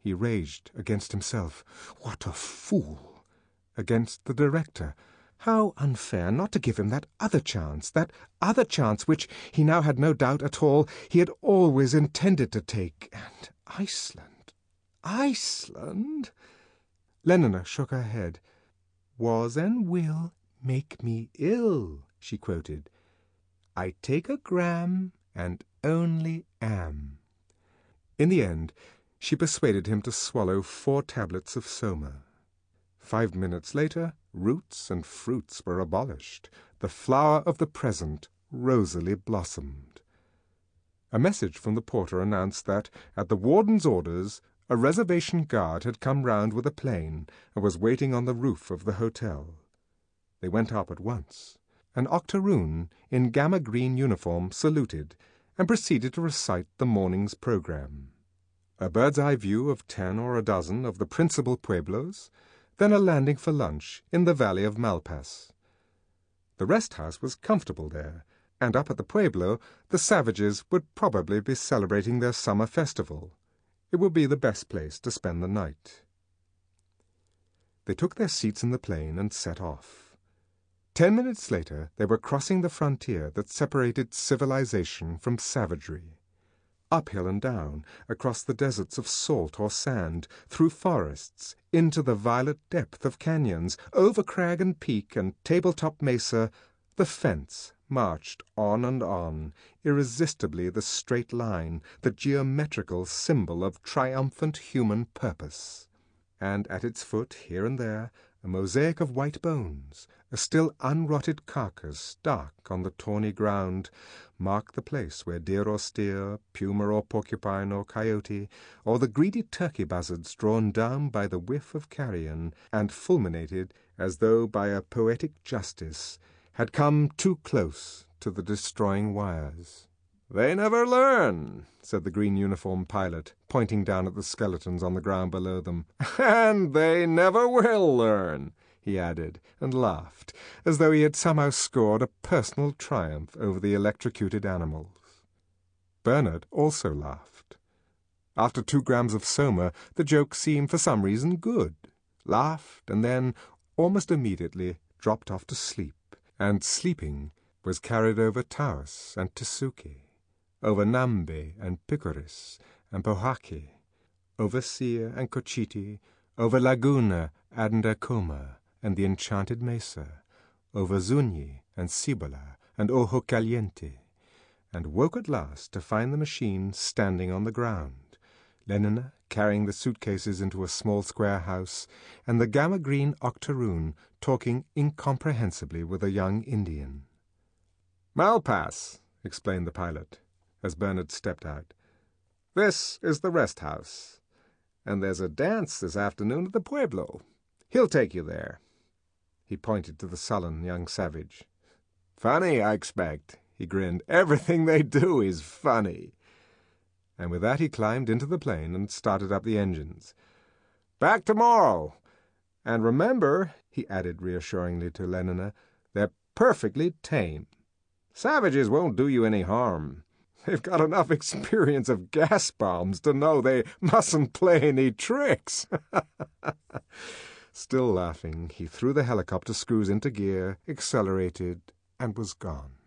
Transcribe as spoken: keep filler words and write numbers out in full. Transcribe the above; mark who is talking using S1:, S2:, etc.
S1: He raged against himself. What a fool! Against the director. How unfair not to give him that other chance, that other chance which, he now had no doubt at all, he had always intended to take. And Iceland. Iceland? Lenina shook her head. "Was and will make me ill," she quoted. "I take a gram and only am." In the end, she persuaded him to swallow four tablets of soma. Five minutes later, roots and fruits were abolished. The flower of the present rosily blossomed. A message from the porter announced that, at the warden's orders, a reservation guard had come round with a plane and was waiting on the roof of the hotel. They went up at once. An octoroon in gamma-green uniform saluted and proceeded to recite the morning's program. A bird's-eye view of ten or a dozen of the principal pueblos, then a landing for lunch in the valley of Malpas. The rest-house was comfortable there, and up at the pueblo the savages would probably be celebrating their summer festival. It would be the best place to spend the night. They took their seats in the plane and set off. Ten minutes later they were crossing the frontier that separated civilization from savagery. Uphill and down, across the deserts of salt or sand, through forests, into the violet depth of canyons, over crag and peak and tabletop mesa, the fence marched on and on, irresistibly the straight line, the geometrical symbol of triumphant human purpose. And at its foot, here and there, a mosaic of white bones, a still unrotted carcass, dark on the tawny ground, marked the place where deer or steer, puma or porcupine or coyote, or the greedy turkey buzzards drawn down by the whiff of carrion, and fulminated as though by a poetic justice, had come too close to the destroying wires. "They never learn," said the green-uniformed pilot, pointing down at the skeletons on the ground below them. "And they never will learn," he added, and laughed, as though he had somehow scored a personal triumph over the electrocuted animals. Bernard also laughed. After two grams of soma, the joke seemed for some reason good. Laughed, and then, almost immediately, dropped off to sleep, and sleeping was carried over Taos and Tsuki, over Nambe and Picoris and Pohaki, over Sia and Cochiti, over Laguna and Acoma and the enchanted mesa, over Zuni and Cibola and Ojo Caliente, and woke at last to find the machine standing on the ground, Lenina carrying the suitcases into a small square house, and the gamma-green octoroon talking incomprehensibly with a young Indian. "Malpas," explained the pilot, as Bernard stepped out. "This is the rest house, and there's a dance this afternoon at the pueblo. He'll take you there." He pointed to the sullen young savage. "Funny, I expect," he grinned. "Everything they do is funny." And with that he climbed into the plane and started up the engines. "Back tomorrow. And remember," he added reassuringly to Lenina, "they're perfectly tame. Savages won't do you any harm. They've got enough experience of gas bombs to know they mustn't play any tricks." Still laughing, he threw the helicopter screws into gear, accelerated, and was gone.